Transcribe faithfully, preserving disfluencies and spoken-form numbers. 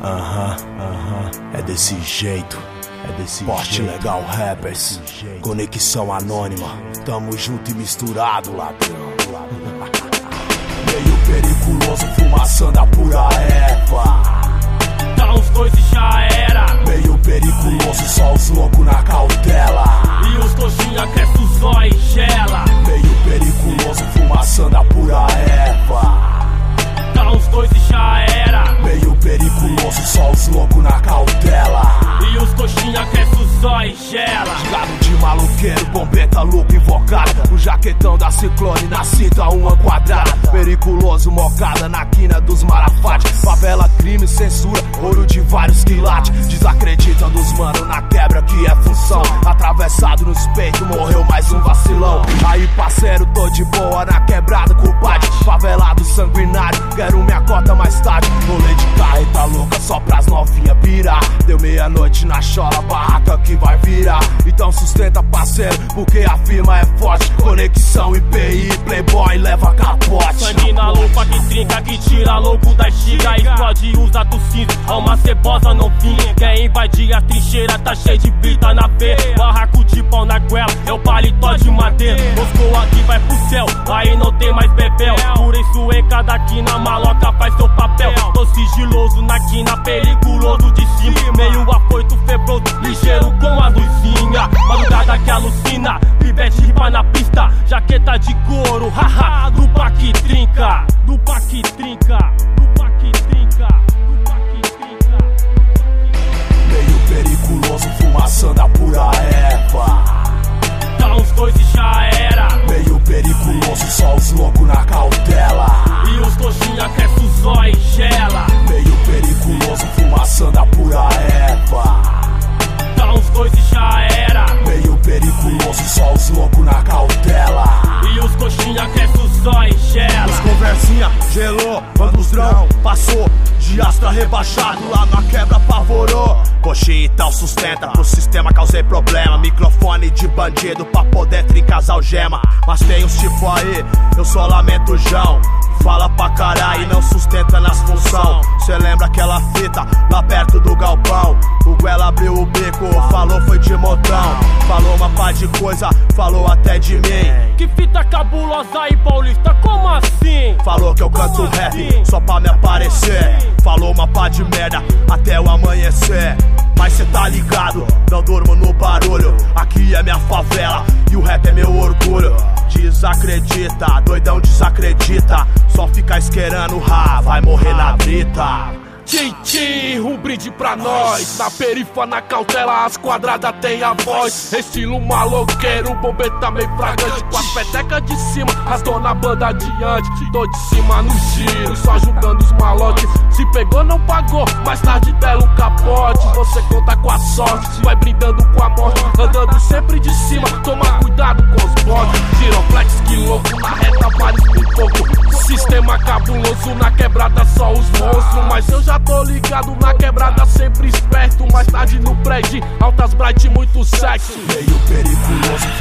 Aham, aham, é desse jeito. É desse Porte jeito. Legal Rappers, conexão anônima. Tamo junto e misturado, ladrão. Meio periculoso, fumaçando a pura erva. Tá os dois e já era. Meio periculoso, só os loucos na cautela. E os coxinha cresce o zóio e gela. Meio periculoso, fumaçando a pura erva. Tá os dois e já era. Meio periculoso, só os loucos na cautela. E os coxinha cresce o zóio e gela. Gado de maloqueiro, bombeta, louco invocada. O jaquetão da Ciclone, na cinta uma quadrada. Periculoso, mocada na quina dos Marafate. Favela, crime, censura, ouro de vários quilates. Desacredita dos mano na quebra que é função. Atravessado nos peitos, morreu mais um vacilão. Aí parceiro, tô de boa na quebrada, culpade. Favelado sanguinário, quero minha cota mais tarde. Rolê de carreta louca só pras novinha pirar. Deu meia-noite na chola, barraca que vai virar. Então sustenta parceiro, porque a firma é forte. Conexão I P I, playboy, leva capote. Sangue na lupa que trinca, que tira louco da estiga. Explode e usa do cinto, alma cebosa não vinha. Quer invadir a trincheira, tá cheio de brita na P. Barraco de pau na goela, é o paletó de madeira. Moscou aqui vai pro céu, aí não tem mais bebel. Por isso em cada quina, maloca faz seu papel. Tô sigiloso na quina, periculoso de cima. Meio afoito, febroso, ligeiro com a luzinha. Madrugada que alucina, pivete ripa na pista. Jaqueta de couro, haha, do que trinca. Do que trinca, do que trinca, do que trinca. Meio periculoso, fumaçando a pura erva. Tá os dois e já era. Meio periculoso, só os loucos na cautela. E os coxinha cresce o zóio e gela. Meio periculoso, fumaçando a pura erva. Tá os dois e já era. Meio periculoso, só os loucos na cautela. E os coxinha cresce o zóio e gela. Os conversinha, gelou, bandustrão, passou. De astra rebaixado, lá na quebra apavorou. Coxinha e tal sustenta, pro sistema causei problema. Microfone de bandido pra poder trincar as algema. Mas tem uns tipo aí, eu só lamento João. Fala pra caralho e não sustenta nas função. Cê lembra aquela fita lá perto do galpão? O Guela abriu o bico, falou foi de montão. Falou uma pá de coisa, falou até de mim. Que fita cabulosa aí, paulista, como assim? Falou que eu canto rap só pra me aparecer. Falou uma pá de merda até o amanhecer. Mas cê tá ligado, não durmo no barulho. Aqui é minha favela e o rap é meu orgulho. Desacredita, doidão desacredita. Só fica esquerando, ha, vai morrer na brita. Tchim, tchim, um brinde pra nós. Na perifa, na cautela, as quadradas tem a voz. Estilo maloqueiro, bombeta meio fragante. Com as petecas de cima, as dona banda adiante. Tô de cima no giro, só juntando os malotes. Se pegou, não pagou, mais tarde dela um capote. Você conta com a sorte, vai brindando com a morte. Andando sempre de cima, toma cuidado com os botes. Giroflex, que louco, na reta vários pipoco. Sistema cabuloso, na quebrada só os monstros. Mas eu já tô ligado na quebrada, sempre esperto. Mais tarde no prédio, altas bright, muito sexo. Meio periculoso,